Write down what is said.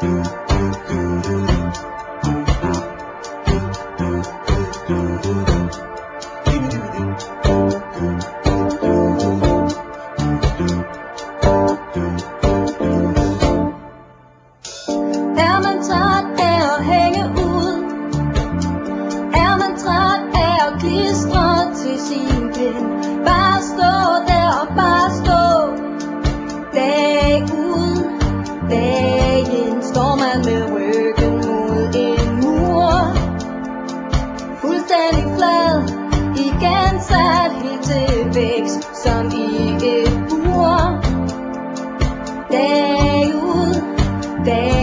Er man træt af at hænge ud? Er man træt af at klistre til sin pen? Bare stå der og bare stå. Dag ud, dag ind står man med ryggen mod en mur. Fuldstændig flad, igen sat helt til vækst, som i et bur. Dag ud, dag